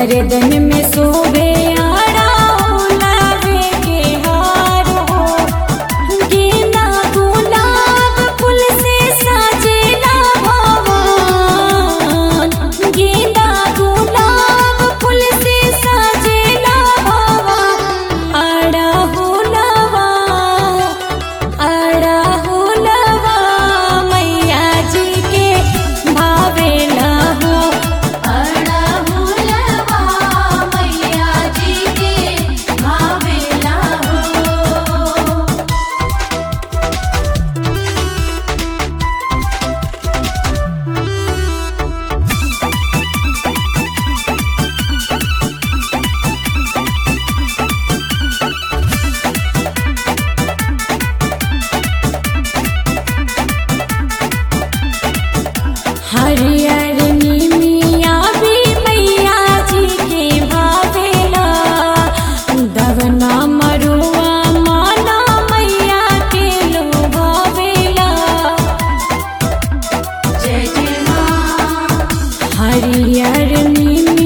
गर्दन में शोभे अड़हुलवे के हार हो। गेंदा गुलाब फूल से सजेला भवन, गेंदा गुलाब फूल से सजेला भवन। अड़हुलवा अड़हुलवा मैया जी के भावेला हो। अड़हुलवा मैया जी के भावेला हो। हरियर नीमिया भी मैया जी के भावेला। दवना मरुआ माला मैया के लोभावेला। जय जय माँ। हरियर नीमिया